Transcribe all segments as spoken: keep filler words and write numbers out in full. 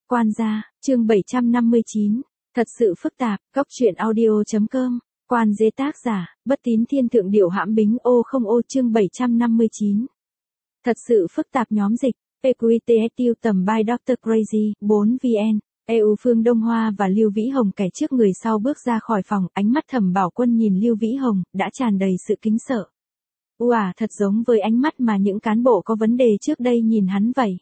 Quan gia, chương bảy trăm năm mươi chín. Thật sự phức tạp, góc truyện audio chấm com. Quan dế tác giả, Bất Tín Thiên Thượng Điểu Hãm Bính ô không ô chương bảy trăm năm mươi chín. Thật sự phức tạp nhóm dịch, pê quy tê ét tiêu tầm by doctor Crazy, bốn vn. e u Phương Đông Hoa và Lưu Vĩ Hồng kẻ trước người sau bước ra khỏi phòng, ánh mắt Thẩm Bảo Quân nhìn Lưu Vĩ Hồng, đã tràn đầy sự kính sợ. Uà, thật giống với ánh mắt mà những cán bộ có vấn đề trước đây nhìn hắn vậy.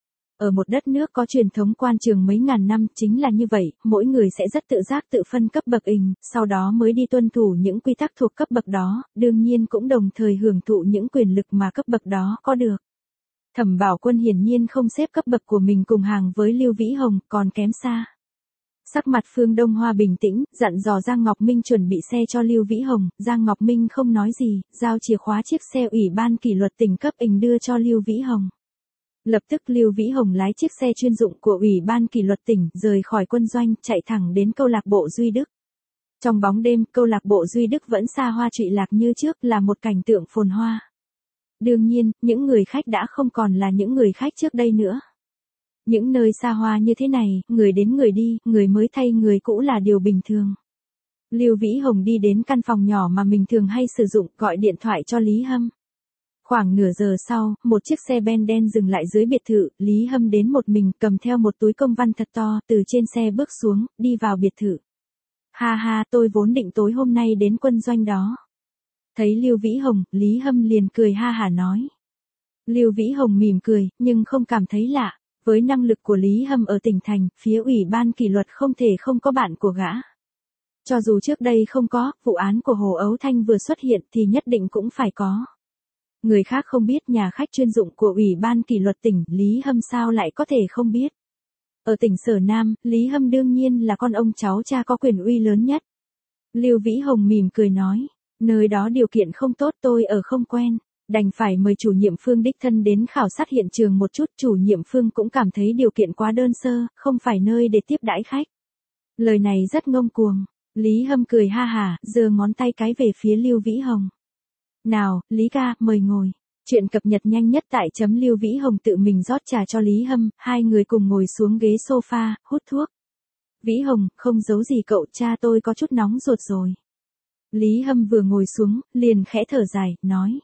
Ở một đất nước có truyền thống quan trường mấy ngàn năm chính là như vậy, mỗi người sẽ rất tự giác tự phân cấp bậc ình, sau đó mới đi tuân thủ những quy tắc thuộc cấp bậc đó, đương nhiên cũng đồng thời hưởng thụ những quyền lực mà cấp bậc đó có được. Thẩm Bảo Quân hiển nhiên không xếp cấp bậc của mình cùng hàng với Lưu Vĩ Hồng, còn kém xa. Sắc mặt Phương Đông Hoa bình tĩnh, dặn dò Giang Ngọc Minh chuẩn bị xe cho Lưu Vĩ Hồng, Giang Ngọc Minh không nói gì, giao chìa khóa chiếc xe ủy ban kỷ luật tỉnh cấp ình đưa cho Lưu Vĩ Hồng. Lập tức Lưu Vĩ Hồng lái chiếc xe chuyên dụng của Ủy ban kỷ luật tỉnh rời khỏi quân doanh, chạy thẳng đến câu lạc bộ Duy Đức. Trong bóng đêm, câu lạc bộ Duy Đức vẫn xa hoa trụy lạc như trước, là một cảnh tượng phồn hoa. Đương nhiên, những người khách đã không còn là những người khách trước đây nữa. Những nơi xa hoa như thế này, người đến người đi, người mới thay người cũ là điều bình thường. Lưu Vĩ Hồng đi đến căn phòng nhỏ mà mình thường hay sử dụng, gọi điện thoại cho Lý Hâm. Khoảng nửa giờ sau, một chiếc xe ben đen dừng lại dưới biệt thự, Lý Hâm đến một mình, cầm theo một túi công văn thật to, từ trên xe bước xuống, đi vào biệt thự. Ha ha, tôi vốn định tối hôm nay đến quân doanh đó. Thấy Lưu Vĩ Hồng, Lý Hâm liền cười ha hả nói. Lưu Vĩ Hồng mỉm cười, nhưng không cảm thấy lạ. Với năng lực của Lý Hâm ở tỉnh thành, phía Ủy ban kỷ luật không thể không có bạn của gã. Cho dù trước đây không có, vụ án của Hồ Ấu Thanh vừa xuất hiện thì nhất định cũng phải có. Người khác không biết nhà khách chuyên dụng của Ủy ban kỷ luật tỉnh, Lý Hâm sao lại có thể không biết. Ở tỉnh Sở Nam, Lý Hâm đương nhiên là con ông cháu cha có quyền uy lớn nhất. Lưu Vĩ Hồng mỉm cười nói, nơi đó điều kiện không tốt, tôi ở không quen. Đành phải mời chủ nhiệm Phương đích thân đến khảo sát hiện trường một chút, chủ nhiệm Phương cũng cảm thấy điều kiện quá đơn sơ, không phải nơi để tiếp đãi khách. Lời này rất ngông cuồng. Lý Hâm cười ha hả, giơ ngón tay cái về phía Lưu Vĩ Hồng. Nào, Lý ca, mời ngồi. Chuyện cập nhật nhanh nhất tại chấm Lưu Vĩ Hồng tự mình rót trà cho Lý Hâm, hai người cùng ngồi xuống ghế sofa, hút thuốc. Vĩ Hồng, không giấu gì cậu, cha tôi có chút nóng ruột rồi. Lý Hâm vừa ngồi xuống, liền khẽ thở dài, nói.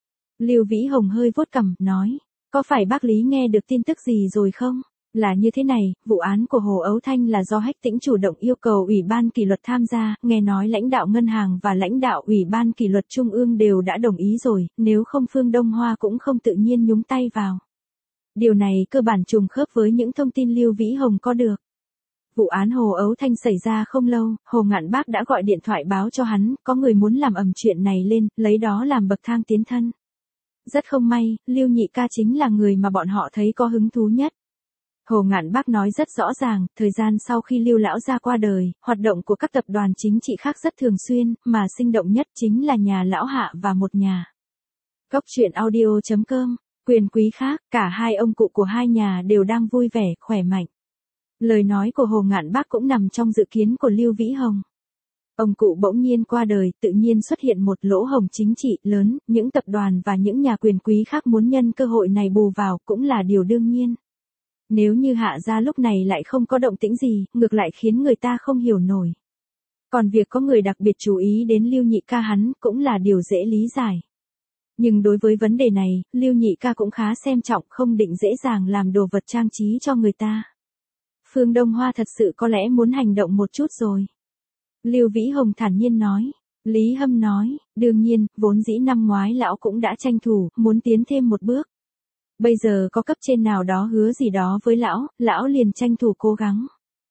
Lưu Vĩ Hồng hơi vuốt cằm, nói, có phải bác Lý nghe được tin tức gì rồi không? Là như thế này, vụ án của Hồ Ấu Thanh là do Hách Tĩnh chủ động yêu cầu Ủy ban kỷ luật tham gia, nghe nói lãnh đạo ngân hàng và lãnh đạo Ủy ban kỷ luật Trung ương đều đã đồng ý rồi, nếu không Phương Đông Hoa cũng không tự nhiên nhúng tay vào. Điều này cơ bản trùng khớp với những thông tin Lưu Vĩ Hồng có được. Vụ án Hồ Ấu Thanh xảy ra không lâu, Hồ Ngạn Bác đã gọi điện thoại báo cho hắn, có người muốn làm ầm chuyện này lên, lấy đó làm bậc thang tiến thân. Rất không may, Lưu Nhị ca chính là người mà bọn họ thấy có hứng thú nhất. Hồ Ngạn Bác nói rất rõ ràng, thời gian sau khi Lưu lão gia qua đời, hoạt động của các tập đoàn chính trị khác rất thường xuyên, mà sinh động nhất chính là nhà lão Hạ và một nhà. Góc truyện audio chấm com, quyền quý khác, cả hai ông cụ của hai nhà đều đang vui vẻ, khỏe mạnh. Lời nói của Hồ Ngạn Bác cũng nằm trong dự kiến của Lưu Vĩ Hồng. Ông cụ bỗng nhiên qua đời, tự nhiên xuất hiện một lỗ hổng chính trị lớn, những tập đoàn và những nhà quyền quý khác muốn nhân cơ hội này bù vào cũng là điều đương nhiên. Nếu như Hạ gia lúc này lại không có động tĩnh gì, ngược lại khiến người ta không hiểu nổi. Còn việc có người đặc biệt chú ý đến Lưu Nhị ca hắn cũng là điều dễ lý giải. Nhưng đối với vấn đề này, Lưu Nhị ca cũng khá xem trọng, không định dễ dàng làm đồ vật trang trí cho người ta. Phương Đông Hoa thật sự có lẽ muốn hành động một chút rồi. Lưu Vĩ Hồng thản nhiên nói. Lý Hâm nói, đương nhiên, vốn dĩ năm ngoái lão cũng đã tranh thủ, muốn tiến thêm một bước. Bây giờ có cấp trên nào đó hứa gì đó với lão, lão liền tranh thủ cố gắng.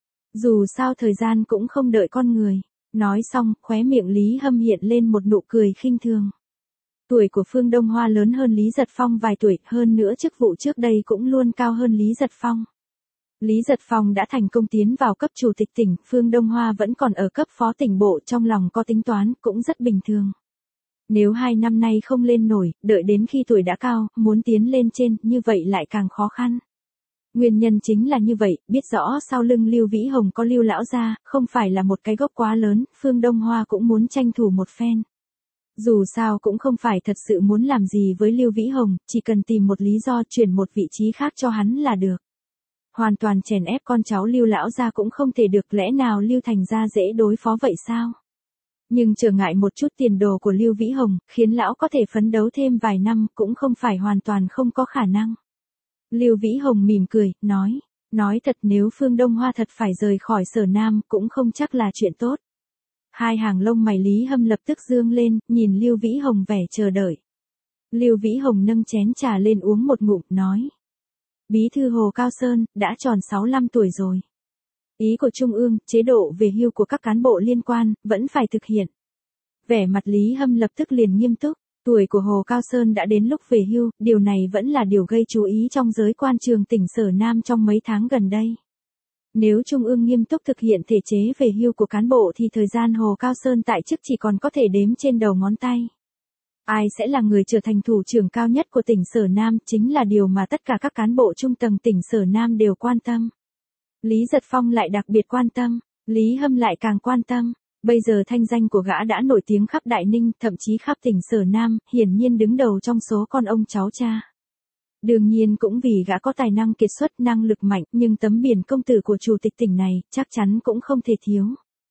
Dù sao thời gian cũng không đợi con người. Nói xong, khóe miệng Lý Hâm hiện lên một nụ cười khinh thường. Tuổi của Phương Đông Hoa lớn hơn Lý Giật Phong vài tuổi, hơn nữa chức vụ trước đây cũng luôn cao hơn Lý Giật Phong. Lý Giật Phong đã thành công tiến vào cấp chủ tịch tỉnh, Phương Đông Hoa vẫn còn ở cấp phó tỉnh bộ, trong lòng có tính toán, cũng rất bình thường. Nếu hai năm nay không lên nổi, đợi đến khi tuổi đã cao, muốn tiến lên trên, như vậy lại càng khó khăn. Nguyên nhân chính là như vậy, biết rõ sau lưng Lưu Vĩ Hồng có Lưu lão gia, không phải là một cái gốc quá lớn, Phương Đông Hoa cũng muốn tranh thủ một phen. Dù sao cũng không phải thật sự muốn làm gì với Lưu Vĩ Hồng, chỉ cần tìm một lý do chuyển một vị trí khác cho hắn là được. Hoàn toàn chèn ép con cháu Lưu lão gia cũng không thể được, lẽ nào Lưu Thành gia dễ đối phó vậy sao? Nhưng trở ngại một chút tiền đồ của Lưu Vĩ Hồng, khiến lão có thể phấn đấu thêm vài năm cũng không phải hoàn toàn không có khả năng. Lưu Vĩ Hồng mỉm cười, nói, nói thật nếu Phương Đông Hoa thật phải rời khỏi Sở Nam cũng không chắc là chuyện tốt. Hai hàng lông mày Lý Hâm lập tức dương lên, nhìn Lưu Vĩ Hồng vẻ chờ đợi. Lưu Vĩ Hồng nâng chén trà lên uống một ngụm, nói. Bí thư Hồ Cao Sơn, đã tròn sáu mươi lăm tuổi rồi. Ý của Trung ương, chế độ về hưu của các cán bộ liên quan, vẫn phải thực hiện. Vẻ mặt Lý Hâm lập tức liền nghiêm túc, tuổi của Hồ Cao Sơn đã đến lúc về hưu, điều này vẫn là điều gây chú ý trong giới quan trường tỉnh Sở Nam trong mấy tháng gần đây. Nếu Trung ương nghiêm túc thực hiện thể chế về hưu của cán bộ thì thời gian Hồ Cao Sơn tại chức chỉ còn có thể đếm trên đầu ngón tay. Ai sẽ là người trở thành thủ trưởng cao nhất của tỉnh Sở Nam chính là điều mà tất cả các cán bộ trung tầng tỉnh Sở Nam đều quan tâm. Lý Giật Phong lại đặc biệt quan tâm, Lý Hâm lại càng quan tâm. Bây giờ thanh danh của gã đã nổi tiếng khắp Đại Ninh, thậm chí khắp tỉnh Sở Nam, hiển nhiên đứng đầu trong số con ông cháu cha. Đương nhiên cũng vì gã có tài năng kiệt xuất, năng lực mạnh, nhưng tấm biển công tử của chủ tịch tỉnh này chắc chắn cũng không thể thiếu.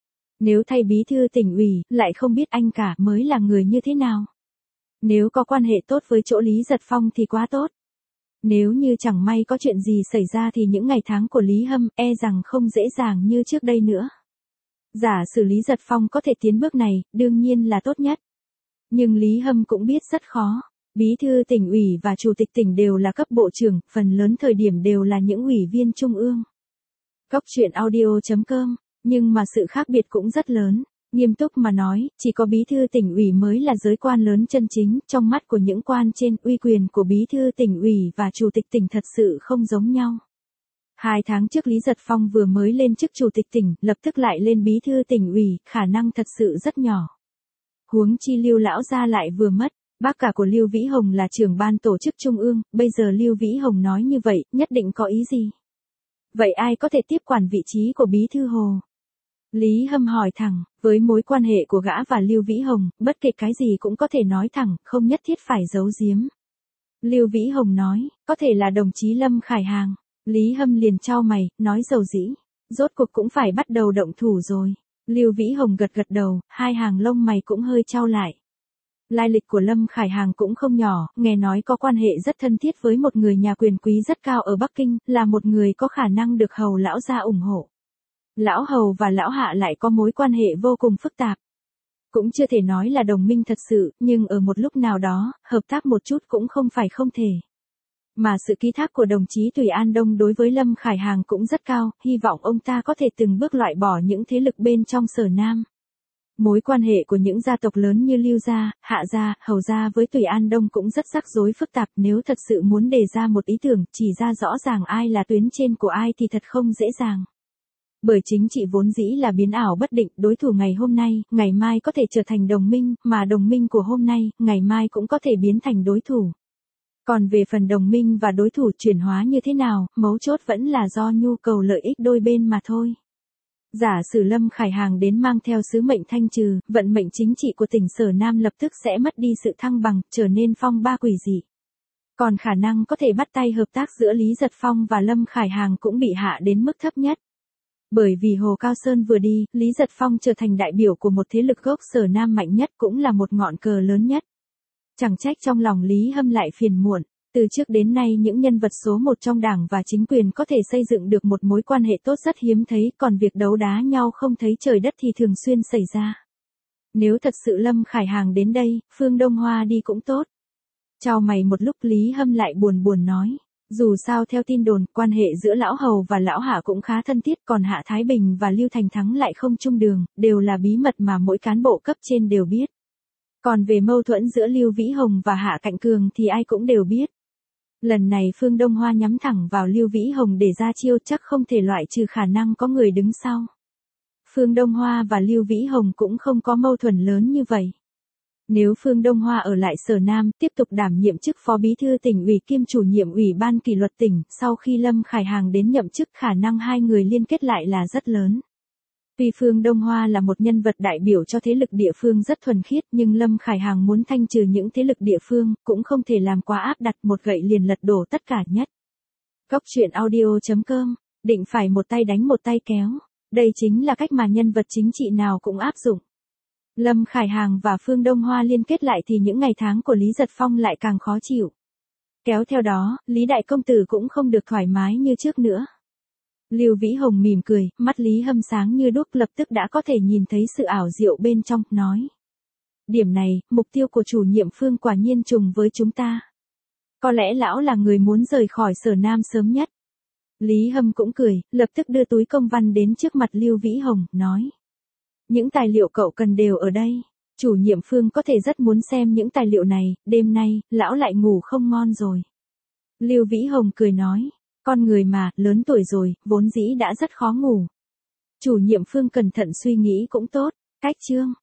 Nếu thay bí thư tỉnh ủy, lại không biết anh cả mới là người như thế nào. Nếu có quan hệ tốt với chỗ Lý Giật Phong thì quá tốt. Nếu như chẳng may có chuyện gì xảy ra thì những ngày tháng của Lý Hâm e rằng không dễ dàng như trước đây nữa. Giả sử Lý Giật Phong có thể tiến bước này, đương nhiên là tốt nhất. Nhưng Lý Hâm cũng biết rất khó. Bí thư tỉnh ủy và chủ tịch tỉnh đều là cấp bộ trưởng, phần lớn thời điểm đều là những ủy viên trung ương. Cóc truyện audio chấm com, nhưng mà sự khác biệt cũng rất lớn. Nghiêm túc mà nói, chỉ có bí thư tỉnh ủy mới là giới quan lớn chân chính, trong mắt của những quan trên, uy quyền của bí thư tỉnh ủy và chủ tịch tỉnh thật sự không giống nhau. Hai tháng trước Lý Giật Phong vừa mới lên chức chủ tịch tỉnh, lập tức lại lên bí thư tỉnh ủy, khả năng thật sự rất nhỏ. Huống chi Lưu lão gia lại vừa mất, bác cả của Lưu Vĩ Hồng là trưởng ban tổ chức trung ương, bây giờ Lưu Vĩ Hồng nói như vậy, nhất định có ý gì? Vậy ai có thể tiếp quản vị trí của bí thư Hồ? Lý Hâm hỏi thẳng, với mối quan hệ của gã và Lưu Vĩ Hồng, bất kể cái gì cũng có thể nói thẳng, không nhất thiết phải giấu giếm. Lưu Vĩ Hồng nói, có thể là đồng chí Lâm Khải Hàng. Lý Hâm liền chau mày, nói dầu dĩ, rốt cuộc cũng phải bắt đầu động thủ rồi. Lưu Vĩ Hồng gật gật đầu, hai hàng lông mày cũng hơi chau lại. Lai lịch của Lâm Khải Hàng cũng không nhỏ, nghe nói có quan hệ rất thân thiết với một người nhà quyền quý rất cao ở Bắc Kinh, là một người có khả năng được Hầu lão gia ủng hộ. Lão Hầu và Lão Hạ lại có mối quan hệ vô cùng phức tạp. Cũng chưa thể nói là đồng minh thật sự, nhưng ở một lúc nào đó, hợp tác một chút cũng không phải không thể. Mà sự ký thác của đồng chí Tùy An Đông đối với Lâm Khải Hàng cũng rất cao, hy vọng ông ta có thể từng bước loại bỏ những thế lực bên trong Sở Nam. Mối quan hệ của những gia tộc lớn như Lưu gia, Hạ gia, Hầu gia với Tùy An Đông cũng rất rắc rối phức tạp, nếu thật sự muốn đề ra một ý tưởng, chỉ ra rõ ràng ai là tuyến trên của ai thì thật không dễ dàng. Bởi chính trị vốn dĩ là biến ảo bất định, đối thủ ngày hôm nay, ngày mai có thể trở thành đồng minh, mà đồng minh của hôm nay, ngày mai cũng có thể biến thành đối thủ. Còn về phần đồng minh và đối thủ chuyển hóa như thế nào, mấu chốt vẫn là do nhu cầu lợi ích đôi bên mà thôi. Giả sử Lâm Khải Hàng đến mang theo sứ mệnh thanh trừ, vận mệnh chính trị của tỉnh Sở Nam lập tức sẽ mất đi sự thăng bằng, trở nên phong ba quỷ dị. Còn khả năng có thể bắt tay hợp tác giữa Lý Giật Phong và Lâm Khải Hàng cũng bị hạ đến mức thấp nhất. Bởi vì Hồ Cao Sơn vừa đi, Lý Giật Phong trở thành đại biểu của một thế lực gốc Sở Nam mạnh nhất, cũng là một ngọn cờ lớn nhất. Chẳng trách trong lòng Lý Hâm lại phiền muộn, từ trước đến nay những nhân vật số một trong đảng và chính quyền có thể xây dựng được một mối quan hệ tốt rất hiếm thấy, còn việc đấu đá nhau không thấy trời đất thì thường xuyên xảy ra. Nếu thật sự Lâm Khải Hàng đến đây, Phương Đông Hoa đi cũng tốt. Chào mày một lúc Lý Hâm lại buồn buồn nói. Dù sao theo tin đồn, quan hệ giữa Lão Hầu và Lão Hạ cũng khá thân thiết, còn Hạ Thái Bình và Lưu Thành Thắng lại không chung đường, đều là bí mật mà mỗi cán bộ cấp trên đều biết. Còn về mâu thuẫn giữa Lưu Vĩ Hồng và Hạ Cạnh Cường thì ai cũng đều biết. Lần này Phương Đông Hoa nhắm thẳng vào Lưu Vĩ Hồng để ra chiêu, chắc không thể loại trừ khả năng có người đứng sau. Phương Đông Hoa và Lưu Vĩ Hồng cũng không có mâu thuẫn lớn như vậy. Nếu Phương Đông Hoa ở lại Sở Nam, tiếp tục đảm nhiệm chức phó bí thư tỉnh ủy kiêm chủ nhiệm ủy ban kỷ luật tỉnh, sau khi Lâm Khải Hàng đến nhậm chức khả năng hai người liên kết lại là rất lớn. Tuy Phương Đông Hoa là một nhân vật đại biểu cho thế lực địa phương rất thuần khiết, nhưng Lâm Khải Hàng muốn thanh trừ những thế lực địa phương, cũng không thể làm quá áp đặt, một gậy liền lật đổ tất cả nhất. Cóc truyện audio chấm com Định phải một tay đánh một tay kéo. Đây chính là cách mà nhân vật chính trị nào cũng áp dụng. Lâm Khải Hàng và Phương Đông Hoa liên kết lại thì những ngày tháng của Lý Giật Phong lại càng khó chịu. Kéo theo đó, Lý Đại Công Tử cũng không được thoải mái như trước nữa. Lưu Vĩ Hồng mỉm cười, mắt Lý Hâm sáng như đuốc, lập tức đã có thể nhìn thấy sự ảo diệu bên trong, nói. Điểm này, mục tiêu của chủ nhiệm Phương quả nhiên trùng với chúng ta. Có lẽ lão là người muốn rời khỏi Sở Nam sớm nhất. Lý Hâm cũng cười, lập tức đưa túi công văn đến trước mặt Lưu Vĩ Hồng, nói. Những tài liệu cậu cần đều ở đây. Chủ nhiệm Phương có thể rất muốn xem những tài liệu này, đêm nay, lão lại ngủ không ngon rồi. Lưu Vĩ Hồng cười nói. Con người mà, lớn tuổi rồi, vốn dĩ đã rất khó ngủ. Chủ nhiệm Phương cẩn thận suy nghĩ cũng tốt. Cách chương.